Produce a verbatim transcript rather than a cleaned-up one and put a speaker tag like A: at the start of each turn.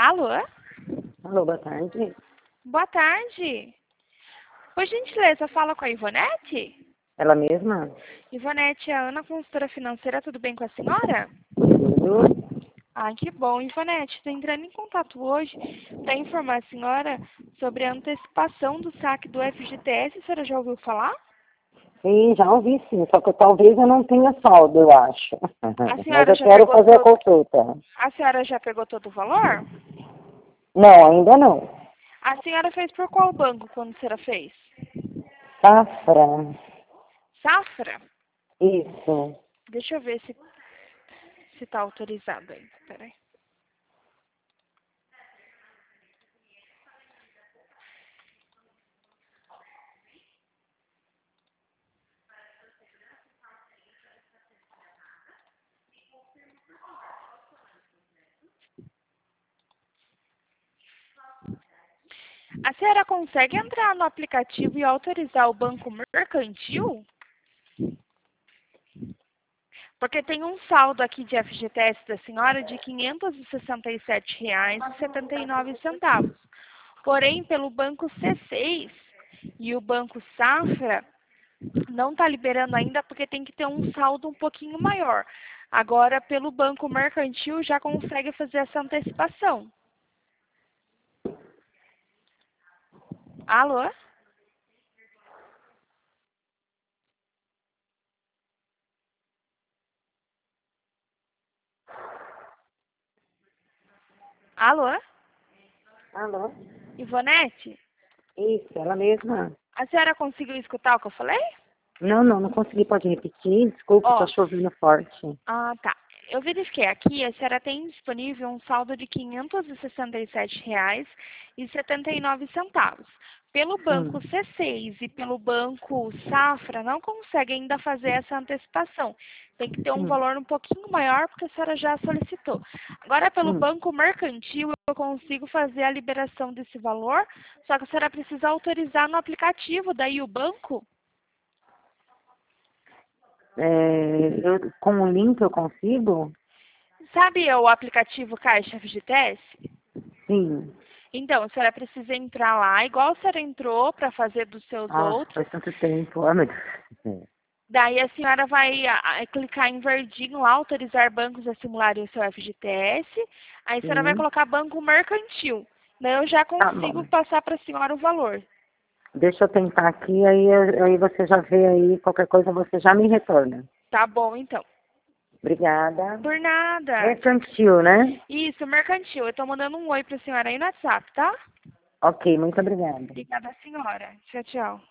A: Alô?
B: Alô, boa tarde.
A: Boa tarde. Por gentileza, fala com a Ivonete?
B: Ela mesma?
A: Ivonete, é a Ana, consultora financeira, tudo bem com a senhora?
B: Tudo.
A: Ah, que bom. Ivonete, estou entrando em contato hoje para informar a senhora sobre a antecipação do saque do F G T S. A senhora já ouviu falar?
B: Sim, já ouvi sim, só que talvez eu não tenha saldo, eu acho.
A: A
B: Mas
A: senhora
B: eu
A: já
B: quero
A: pegou
B: fazer a
A: todo...
B: consulta.
A: A senhora já pegou todo o valor?
B: Não, ainda não.
A: A senhora fez por qual banco quando a senhora fez?
B: Safra.
A: Safra?
B: Isso.
A: Deixa eu ver se se está autorizado ainda. Peraí. A senhora consegue entrar no aplicativo e autorizar o banco mercantil? Porque tem um saldo aqui de F G T S da senhora de quinhentos e sessenta e sete reais e setenta e nove centavos. Porém, pelo banco C seis e o banco Safra, não está liberando ainda porque tem que ter um saldo um pouquinho maior. Agora, pelo banco mercantil, já consegue fazer essa antecipação. Alô? Alô?
B: Alô?
A: Ivonete?
B: Isso, ela mesma.
A: A senhora conseguiu escutar o que eu falei?
B: Não, não, não consegui, pode repetir? Desculpa, tá
A: Ó,
B: chovendo forte.
A: ah, tá. Eu verifiquei aqui, a senhora tem disponível um saldo de quinhentos e sessenta e sete reais e setenta e nove centavos. Pelo
B: Hum,
A: banco C seis e pelo banco Safra, não consegue ainda fazer essa antecipação. Tem que ter um
B: hum,
A: valor um pouquinho maior, porque a senhora já solicitou. Agora, pelo
B: hum.
A: banco mercantil, eu consigo fazer a liberação desse valor, só que a senhora precisa autorizar no aplicativo, daí o banco.
B: É, eu, com o link eu consigo?
A: Sabe o aplicativo Caixa F G T S?
B: Sim.
A: Então, a senhora precisa entrar lá, igual a senhora entrou para fazer dos seus
B: Nossa,
A: outros.
B: faz tanto tempo. Ah, meu Deus.
A: Daí a senhora vai a, a, clicar em verdinho lá, autorizar bancos a simularem o seu F G T S. Aí a senhora vai
B: Sim.
A: colocar banco mercantil. Daí eu já
B: Tá
A: consigo
B: bom.
A: passar para a senhora o valor.
B: Deixa eu tentar aqui, aí, eu- aí você já vê aí, qualquer coisa você já me retorna.
A: Tá bom, então.
B: Obrigada.
A: Por nada.
B: Mercantil, né?
A: Isso, mercantil. Eu tô mandando um oi para a senhora aí no WhatsApp, tá?
B: Ok, muito obrigada.
A: Obrigada, senhora. Tchau, tchau.